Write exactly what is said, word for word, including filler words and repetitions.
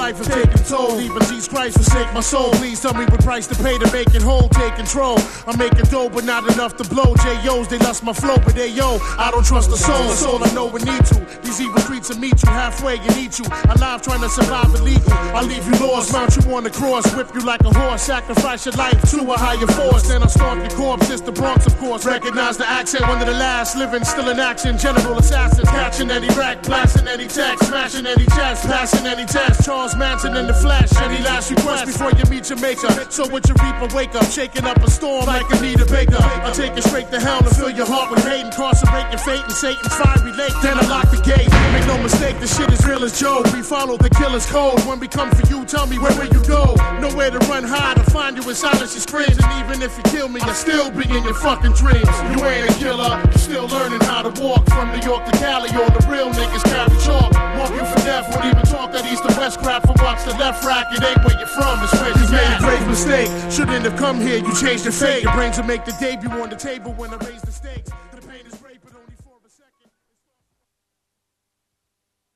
life is taking toll. Even Jesus Christ forsake my soul. Please tell me what price to pay to make it whole. Take control. I'm making dough, but not enough to blow. J Os, they lust my flow, but they yo, I don't trust the soul. That's all I know we need to. These evil streets will meet you halfway and eat you. Alive trying to survive illegal. I'll leave you lost, mount you on the cross, whip you like a horse, sacrifice your life to a higher force. Then I'll stomp your corpse. It's the Bronx, of course. Recognize the accent, one of the last living, still in action. General assassins, catching any rack, blasting any text, smashing any chest, passing any test. Charles Manson in the flesh. Any last request before you meet your maker? So with your reaper, wake up, shaking up a storm like Anita Baker. I'll take it straight to hell and fill your heart with hate, incarcerate your fate in Satan's fiery lake. Then I lock the gate. Make no mistake, this shit is real as Joe. We follow the killer's code. When we come for you, tell me where will you go? Nowhere to run high to find you in silence your screams. And even if you kill me, I'll still be in your fucking dreams. You ain't a killer, you still learning how to walk. From New York to Cali, all the real niggas carry chalk. Walk you for death, won't even talk that east to west crap. From watch the left rack, it ain't where you're from, it's where you made a great mistake. Shouldn't have come here, you changed your fate. Your brains will make the debut on the table when I raise the stakes.